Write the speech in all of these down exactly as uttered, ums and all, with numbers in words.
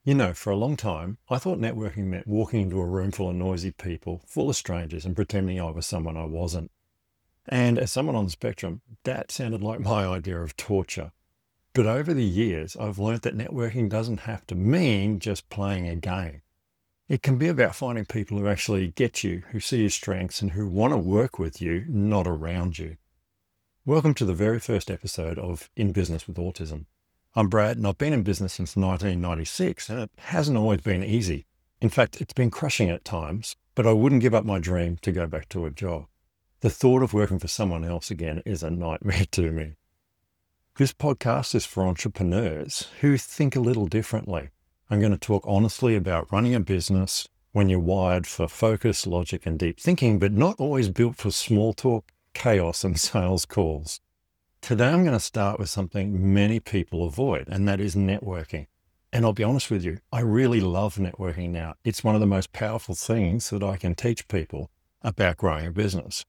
You know, for a long time, I thought networking meant walking into a room full of noisy people, full of strangers, and pretending I was someone I wasn't. And as someone on the spectrum, that sounded like my idea of torture. But over the years, I've learned that networking doesn't have to mean just playing a game. It can be about finding people who actually get you, who see your strengths, and who want to work with you, not around you. Welcome to the very first episode of In Business with Autism. I'm Brad, and I've been in business since nineteen ninety-six, and it hasn't always been easy. In fact, it's been crushing at times, but I wouldn't give up my dream to go back to a job. The thought of working for someone else again is a nightmare to me. This podcast is for entrepreneurs who think a little differently. I'm going to talk honestly about running a business when you're wired for focus, logic, and deep thinking, but not always built for small talk, chaos, and sales calls. Today, I'm going to start with something many people avoid, and that is networking. And I'll be honest with you, I really love networking now. It's one of the most powerful things that I can teach people about growing a business.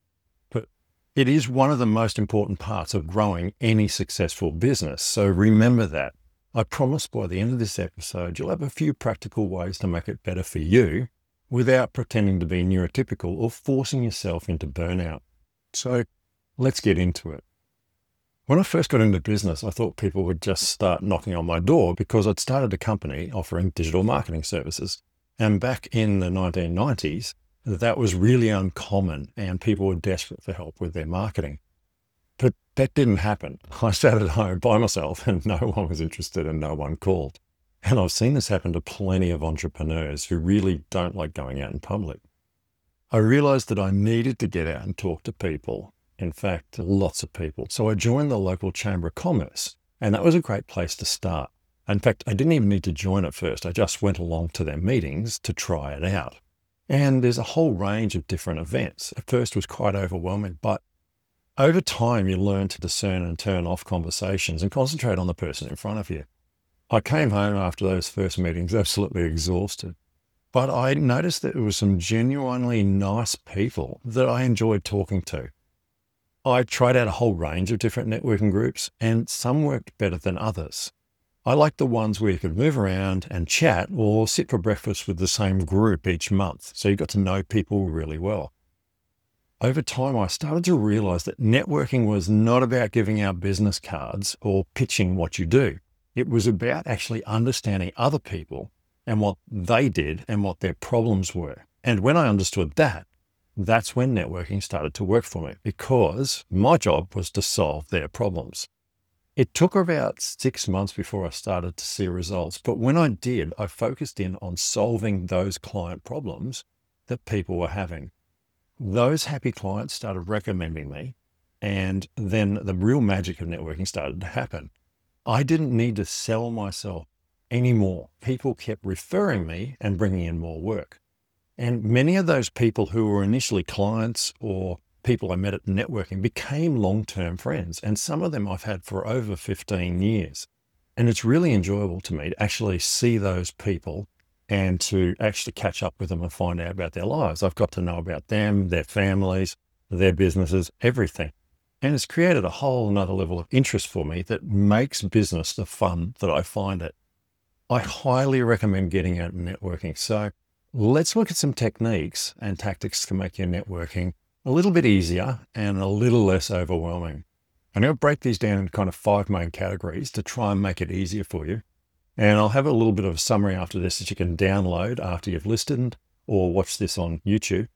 But it is one of the most important parts of growing any successful business. So remember that. I promise by the end of this episode, you'll have a few practical ways to make it better for you without pretending to be neurotypical or forcing yourself into burnout. So let's get into it. When I first got into business, I thought people would just start knocking on my door because I'd started a company offering digital marketing services. And back in the nineteen nineties, that was really uncommon and people were desperate for help with their marketing. But that didn't happen. I sat at home by myself and no one was interested and no one called. And I've seen this happen to plenty of entrepreneurs who really don't like going out in public. I realized that I needed to get out and talk to people. In fact, lots of people. So I joined the local Chamber of Commerce, and that was a great place to start. In fact, I didn't even need to join at first. I just went along to their meetings to try it out. And there's a whole range of different events. At first it was quite overwhelming, but over time you learn to discern and turn off conversations and concentrate on the person in front of you. I came home after those first meetings absolutely exhausted, but I noticed that there were some genuinely nice people that I enjoyed talking to. I tried out a whole range of different networking groups, and some worked better than others. I liked the ones where you could move around and chat or sit for breakfast with the same group each month, so you got to know people really well. Over time, I started to realize that networking was not about giving out business cards or pitching what you do. It was about actually understanding other people and what they did and what their problems were. And when I understood that, that's when networking started to work for me because my job was to solve their problems. It took about six months before I started to see results, but when I did, I focused in on solving those client problems that people were having. Those happy clients started recommending me, and then the real magic of networking started to happen. I didn't need to sell myself anymore. People kept referring me and bringing in more work. And many of those people who were initially clients or people I met at networking became long-term friends. And some of them I've had for over fifteen years. And it's really enjoyable to me to actually see those people and to actually catch up with them and find out about their lives. I've got to know about them, their families, their businesses, everything. And it's created a whole nother level of interest for me that makes business the fun that I find it. I highly recommend getting out and networking. So let's look at some techniques and tactics to make your networking a little bit easier and a little less overwhelming. I'm going to break these down into kind of five main categories to try and make it easier for you. And I'll have a little bit of a summary after this that you can download after you've listened or watch this on YouTube.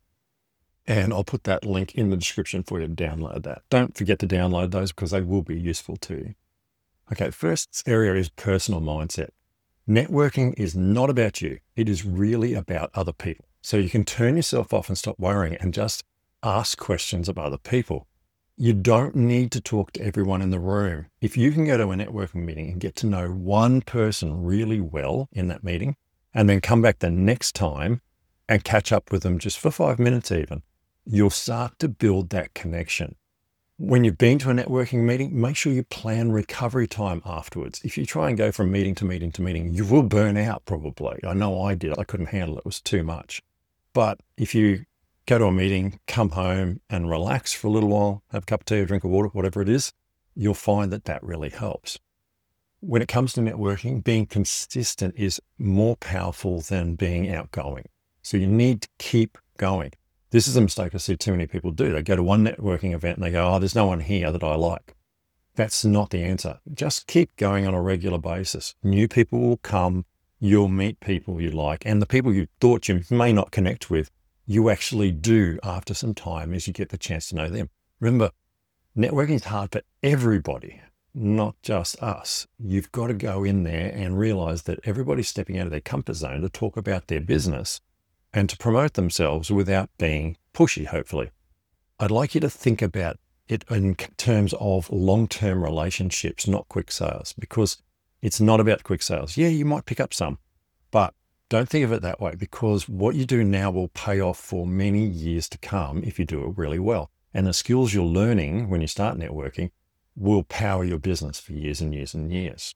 And I'll put that link in the description for you to download that. Don't forget to download those because they will be useful to you. Okay, first area is personal mindset. Networking is not about you. It is really about other people. So you can turn yourself off and stop worrying and just ask questions of other people. You don't need to talk to everyone in the room. If you can go to a networking meeting and get to know one person really well in that meeting, and then come back the next time and catch up with them just for five minutes even, you'll start to build that connection. When you've been to a networking meeting, make sure you plan recovery time afterwards. If you try and go from meeting to meeting to meeting, you will burn out probably. I know I did. I couldn't handle it. It was too much. But if you go to a meeting, come home and relax for a little while, have a cup of tea or drink of water, whatever it is, you'll find that that really helps. When it comes to networking, being consistent is more powerful than being outgoing. So you need to keep going. This is a mistake I see too many people do. They go to one networking event and they go, oh, there's no one here that I like. That's not the answer. Just keep going on a regular basis. New people will come. You'll meet people you like. And the people you thought you may not connect with, you actually do after some time as you get the chance to know them. Remember, networking is hard for everybody, not just us. You've got to go in there and realize that everybody's stepping out of their comfort zone to talk about their business and to promote themselves without being pushy, hopefully. I'd like you to think about it in terms of long-term relationships, not quick sales, because it's not about quick sales. Yeah, you might pick up some, but don't think of it that way, because what you do now will pay off for many years to come if you do it really well. And the skills you're learning when you start networking will power your business for years and years and years.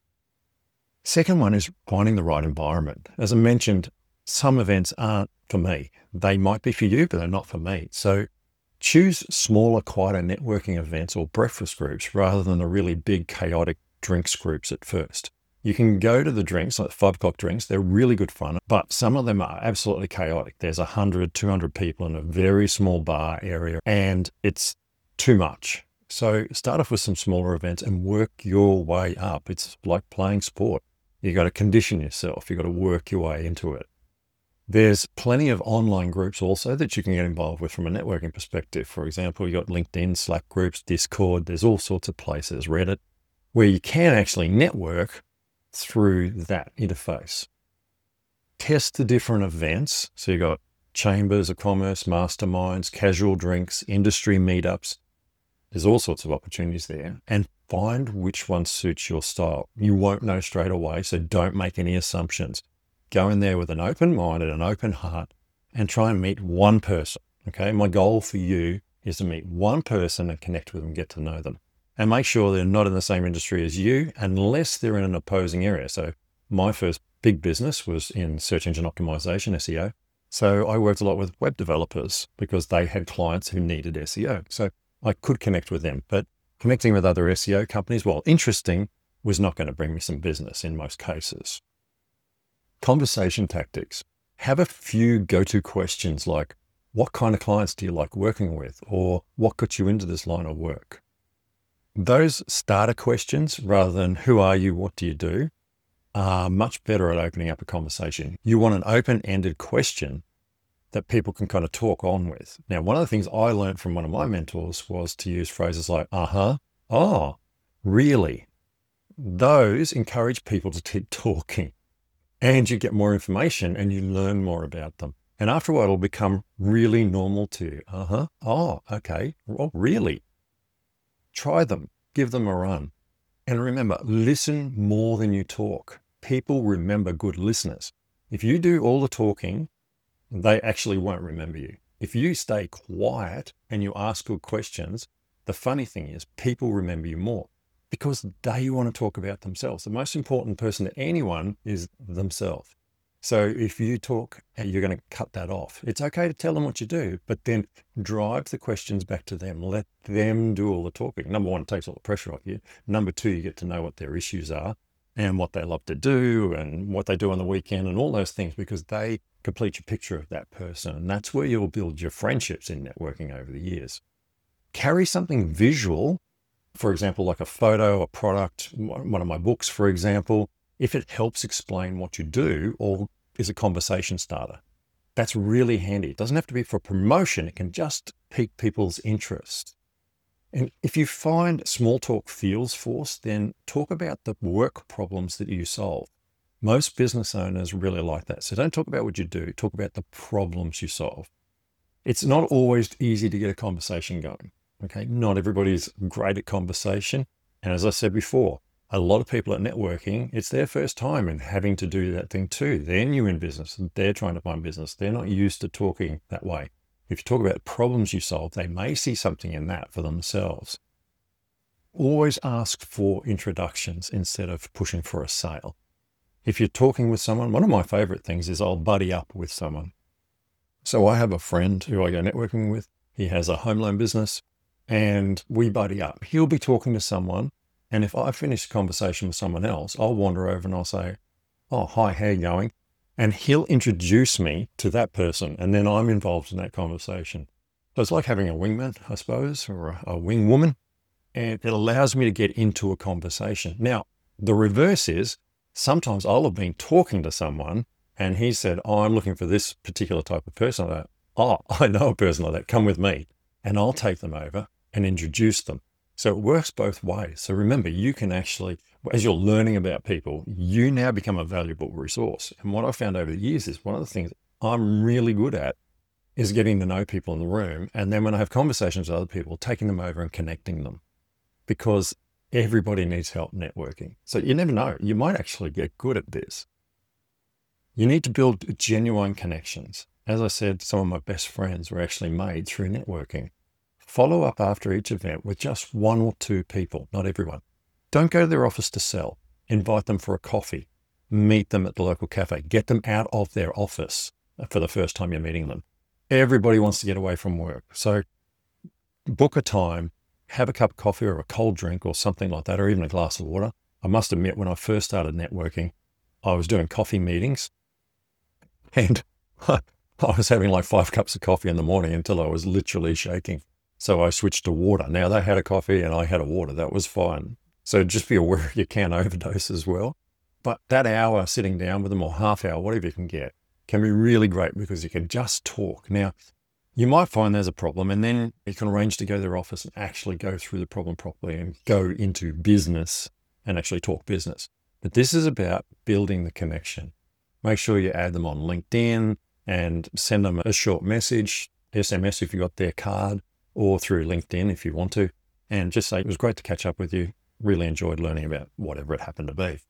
Second one is finding the right environment. As I mentioned, some events aren't for me. They might be for you, but they're not for me. So choose smaller, quieter networking events or breakfast groups rather than the really big, chaotic drinks groups at first. You can go to the drinks, like five o'clock drinks. They're really good fun, but some of them are absolutely chaotic. There's one hundred, two hundred people in a very small bar area, and it's too much. So start off with some smaller events and work your way up. It's like playing sport. You got to condition yourself. You got to work your way into it. There's plenty of online groups also that you can get involved with from a networking perspective. For example, you got LinkedIn, Slack groups, Discord. There's all sorts of places, Reddit, where you can actually network through that interface. Test the different events. So you got chambers of commerce, masterminds, casual drinks, industry meetups. There's all sorts of opportunities there, and find which one suits your style. You won't know straight away, so don't make any assumptions. Go in there with an open mind and an open heart and try and meet one person. Okay. My goal for you is to meet one person and connect with them, get to know them, and make sure they're not in the same industry as you unless they're in an opposing area. So my first big business was in search engine optimization, S E O. So I worked a lot with web developers because they had clients who needed S E O. So I could connect with them, but connecting with other S E O companies, while interesting, was not going to bring me some business in most cases. Conversation tactics. Have a few go-to questions like, what kind of clients do you like working with? Or what got you into this line of work? Those starter questions, rather than who are you, what do you do, are much better at opening up a conversation. You want an open-ended question that people can kind of talk on with. Now, one of the things I learned from one of my mentors was to use phrases like, uh-huh, oh, really? Those encourage people to keep talking. And you get more information and you learn more about them. And after a while, it'll become really normal to you. Uh-huh. Oh, okay. Oh, really? Try them. Give them a run. And remember, listen more than you talk. People remember good listeners. If you do all the talking, they actually won't remember you. If you stay quiet and you ask good questions, the funny thing is people remember you more, because they want to talk about themselves. The most important person to anyone is themselves. So if you talk, you're going to cut that off. It's okay to tell them what you do, but then drive the questions back to them. Let them do all the talking. Number one, it takes all the pressure off you. Number two, you get to know what their issues are and what they love to do and what they do on the weekend and all those things, because they complete your picture of that person. And that's where you'll build your friendships in networking over the years. Carry something visual. For example, like a photo, a product, one of my books, for example, if it helps explain what you do or is a conversation starter. That's really handy. It doesn't have to be for promotion. It can just pique people's interest. And if you find small talk feels forced, then talk about the work problems that you solve. Most business owners really like that. So don't talk about what you do. Talk about the problems you solve. It's not always easy to get a conversation going. Okay, not everybody's great at conversation. And as I said before, a lot of people at networking, it's their first time and having to do that thing too. They're new in business and they're trying to find business. They're not used to talking that way. If you talk about problems you solve, they may see something in that for themselves. Always ask for introductions instead of pushing for a sale. If you're talking with someone, one of my favorite things is I'll buddy up with someone. So I have a friend who I go networking with. He has a home loan business. And we buddy up. He'll be talking to someone And if I finish a conversation with someone else, I'll wander over and I'll say, oh, hi, how you going? And he'll introduce me to that person, and then I'm involved in that conversation. So it's like having a wingman, I suppose, or a, a wing woman, and it allows me to get into a conversation. Now, the reverse is sometimes I'll have been talking to someone and he said, oh, I'm looking for this particular type of person. I go, oh, I know a person like that. Come with me. And I'll take them over and introduce them. So it works both ways. So remember, you can actually, as you're learning about people, you now become a valuable resource. And what I found over the years is one of the things I'm really good at is getting to know people in the room. And then when I have conversations with other people, taking them over and connecting them, because everybody needs help networking. So you never know, you might actually get good at this. You need to build genuine connections. As I said, some of my best friends were actually made through networking. Follow up after each event with just one or two people, not everyone. Don't go to their office to sell. Invite them for a coffee. Meet them at the local cafe. Get them out of their office for the first time you're meeting them. Everybody wants to get away from work. So book a time, have a cup of coffee or a cold drink or something like that, or even a glass of water. I must admit, when I first started networking, I was doing coffee meetings and I was having like five cups of coffee in the morning until I was literally shaking. So I switched to water. Now they had a coffee and I had a water. That was fine. So just be aware you can overdose as well. But that hour sitting down with them, or half hour, whatever you can get, can be really great because you can just talk. Now, you might find there's a problem and then you can arrange to go to their office and actually go through the problem properly and go into business and actually talk business. But this is about building the connection. Make sure you add them on LinkedIn and send them a short message, S M S if you got their card, or through LinkedIn if you want to, and just say, it was great to catch up with you. Really enjoyed learning about whatever it happened to be.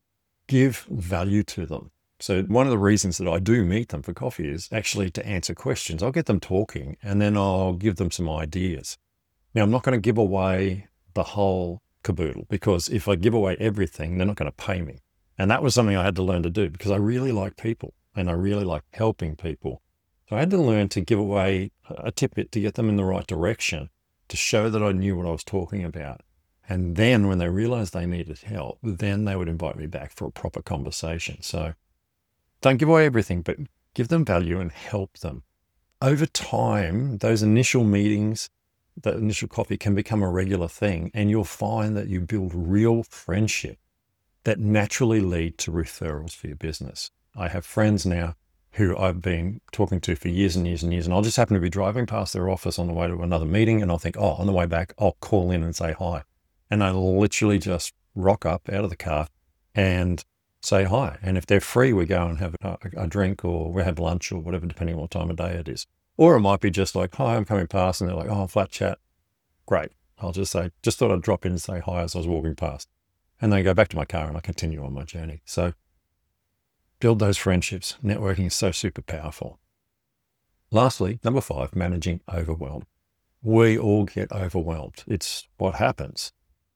Give value to them. So one of the reasons that I do meet them for coffee is actually to answer questions. I'll get them talking and then I'll give them some ideas. Now, I'm not going to give away the whole caboodle, because if I give away everything, they're not going to pay me. And that was something I had to learn to do because I really like people and I really like helping people. So I had to learn to give away a tidbit to get them in the right direction, to show that I knew what I was talking about. And then when they realized they needed help, then they would invite me back for a proper conversation. So don't give away everything, but give them value and help them. Over time, those initial meetings, that initial coffee can become a regular thing, and you'll find that you build real friendship that naturally lead to referrals for your business. I have friends now who I've been talking to for years and years and years, and I'll just happen to be driving past their office on the way to another meeting, and I'll think, oh, on the way back, I'll call in and say hi. And I literally just rock up out of the car and say hi. And if they're free, we go and have a, a drink, or we have lunch or whatever, depending on what time of day it is. Or it might be just like, hi, I'm coming past, and they're like, oh, flat chat. Great. I'll just say, just thought I'd drop in and say hi as I was walking past. And then I go back to my car and I continue on my journey. So build those friendships. Networking is so super powerful. Lastly, number five, managing overwhelm. We all get overwhelmed. It's what happens.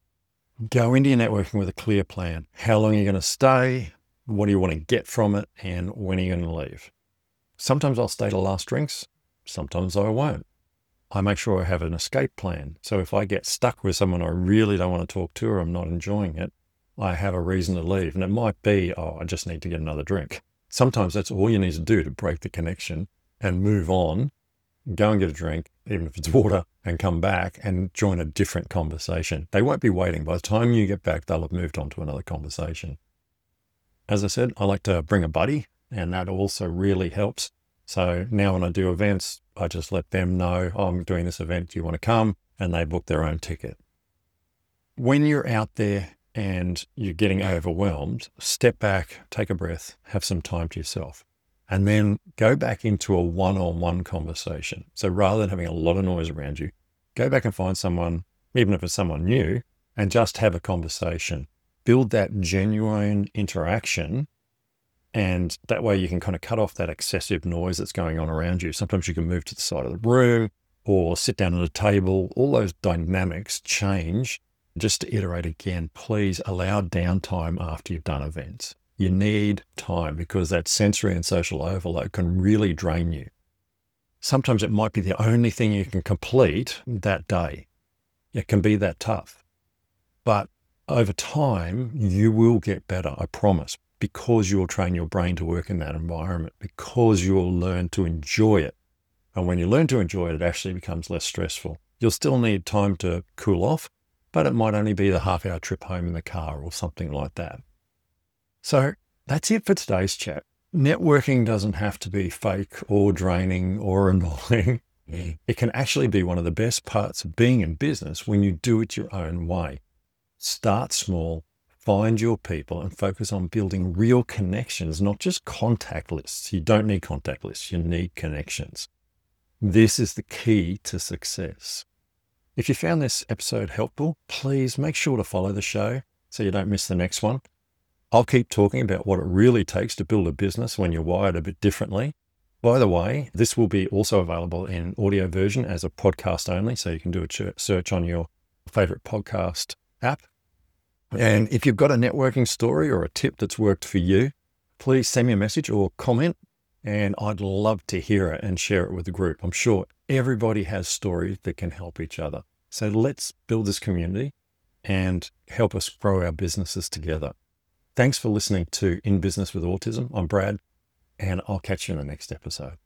Go into your networking with a clear plan. How long are you going to stay? What do you want to get from it? And when are you going to leave? Sometimes I'll stay to last drinks. Sometimes I won't. I make sure I have an escape plan. So if I get stuck with someone I really don't want to talk to, or I'm not enjoying it, I have a reason to leave. And it might be, oh, I just need to get another drink. Sometimes that's all you need to do to break the connection and move on. Go and get a drink, even if it's water, and come back and join a different conversation. They won't be waiting. By the time you get back, they'll have moved on to another conversation. As I said, I like to bring a buddy, and that also really helps. So now when I do events, I just let them know, oh, I'm doing this event, do you want to come? And they book their own ticket. When you're out there and you're getting overwhelmed, step back, take a breath, have some time to yourself, and then go back into a one-on-one conversation. So rather than having a lot of noise around you, go back and find someone, even if it's someone new, and just have a conversation. Build that genuine interaction. And that way you can kind of cut off that excessive noise that's going on around you. Sometimes you can move to the side of the room or sit down at a table. All those dynamics change. Just to iterate again, please allow downtime after you've done events. You need time, because that sensory and social overload can really drain you. Sometimes it might be the only thing you can complete that day. It can be that tough. But over time, you will get better, I promise, because you'll train your brain to work in that environment, because you'll learn to enjoy it. And when you learn to enjoy it, it actually becomes less stressful. You'll still need time to cool off, but it might only be the half hour trip home in the car or something like that. So that's it for today's chat. Networking doesn't have to be fake or draining or annoying. It can actually be one of the best parts of being in business when you do it your own way. Start small, find your people, and focus on building real connections, not just contact lists. You don't need contact lists, you need connections. This is the key to success. If you found this episode helpful, please make sure to follow the show so you don't miss the next one. I'll keep talking about what it really takes to build a business when you're wired a bit differently. By the way, this will be also available in audio version as a podcast only, so you can do a search on your favorite podcast app. And if you've got a networking story or a tip that's worked for you, please send me a message or comment, and I'd love to hear it and share it with the group. I'm sure everybody has stories that can help each other. So let's build this community and help us grow our businesses together. Thanks for listening to In Business with Autism. I'm Brad, and I'll catch you in the next episode.